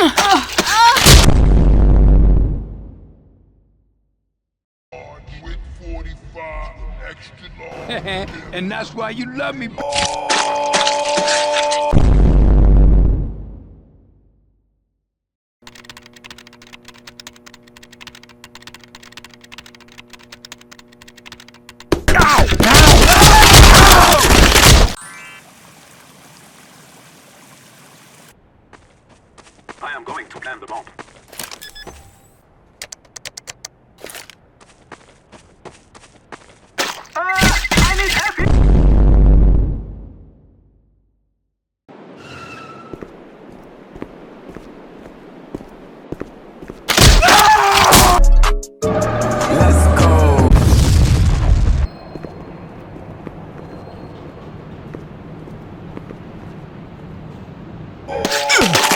With 45 extra long. And that's why you love me. I am going to plant the bomb. I need help here! Oh!